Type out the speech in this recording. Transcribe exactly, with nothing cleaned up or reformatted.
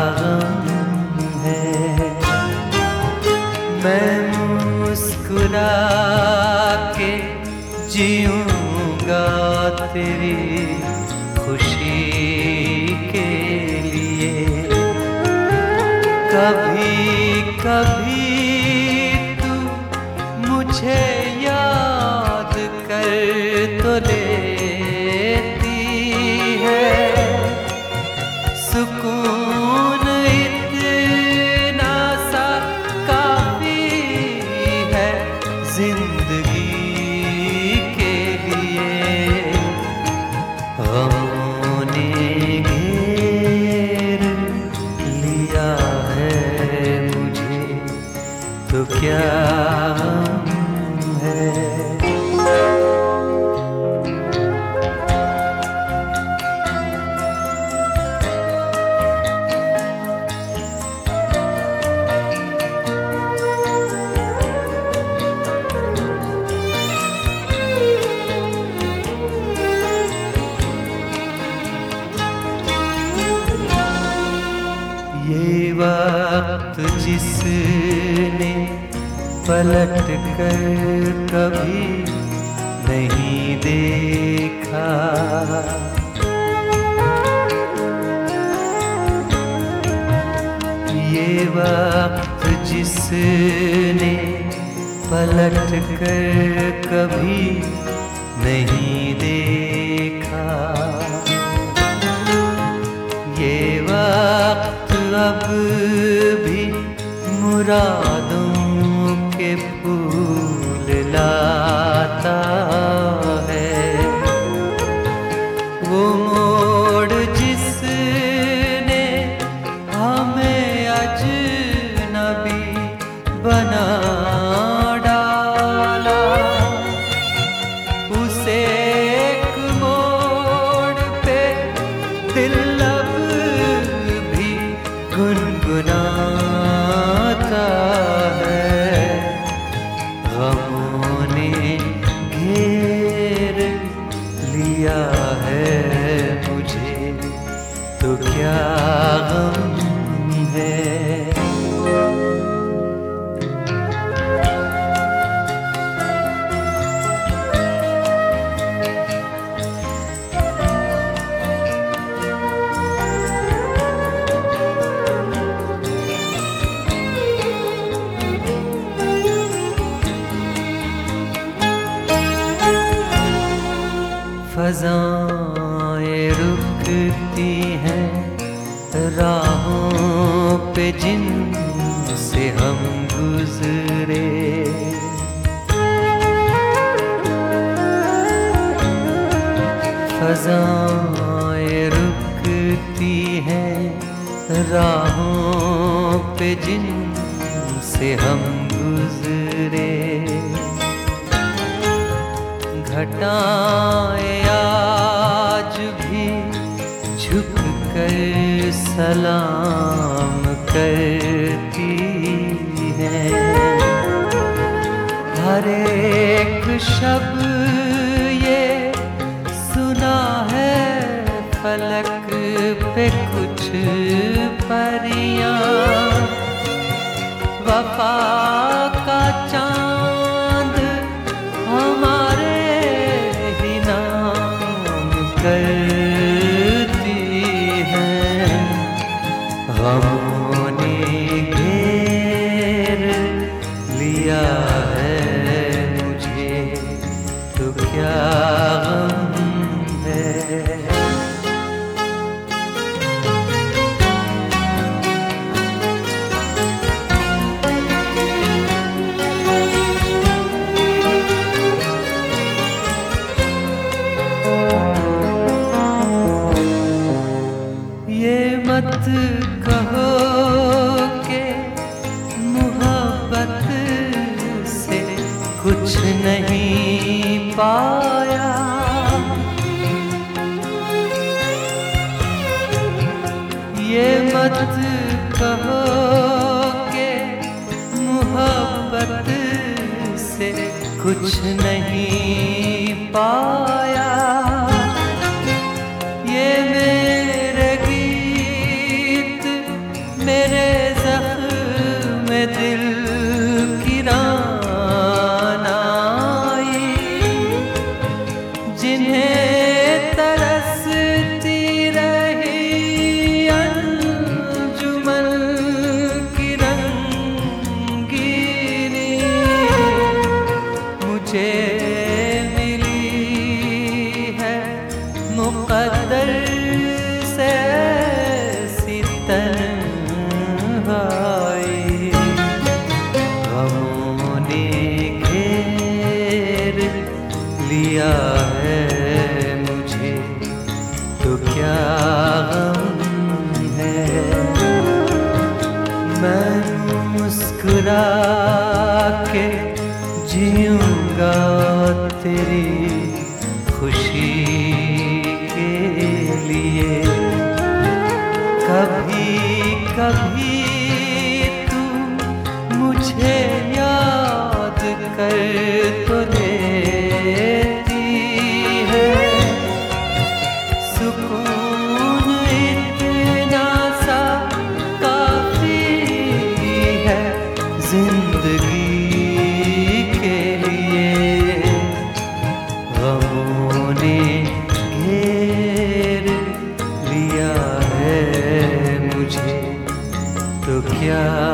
गम है। मैं मुस्कुरा के जीऊंगा तेरी खुशी के लिए। कभी कभी तू मुझे याद कर तो लेती है। सुकून इतना सा काफी है जिंदगी के लिए। गमों ने घेर लिया है मुझे, तो क्या गम है। ये वक्त जिसने पलट कर कभी नहीं देखा, ये वक्त जिसने पलट कर कभी नहीं देखा। ये वक्त अब भी मुरादों के फूल लाता है। वो मोड़ जिसने हमें अजनबी बना डाला, उसे एक मोड़ पे दिल गुनगुनाता है। गमों ने घेर लिया है मुझे, तो क्या गम है। फ़ज़ाएं रुकती हैं राहों पे जिनसे हम गुज़रे। फ़ज़ाएं रुकती हैं राहों पे जिनसे हम गुज़रे। घटाएं आज भी झुक कर सलाम करती हैं। हर एक शब्द ये सुना है फलक पे कुछ परियां। वफा का चांद हमारे ही नाम करती हैं। गमों ने घेर लिया है मुझे, तो क्या गम है। मत कहो के मोहब्बत से कुछ नहीं पाया। ये मत कहो के मोहब्बत से कुछ नहीं पाया। ये मेरे गीत मेरे ज़ख्म दिल की रानाई, जिन्हें तरसती रही अंजुमन की रंगीनी, मुझे मिली है मुक़द्दर से ऐसी तन्हाई। गमों ने घेर लिया है मुझे, तो क्या गम है। मैं मुस्कुरा के जीऊँगा तेरी खुशी के लिए। कभी कभी तू मुझे याद कर तो लेती है, सुकून इतना सा काफी है जिंदगी के लिए। गमों ने घेर लिया है मुझे, तो क्या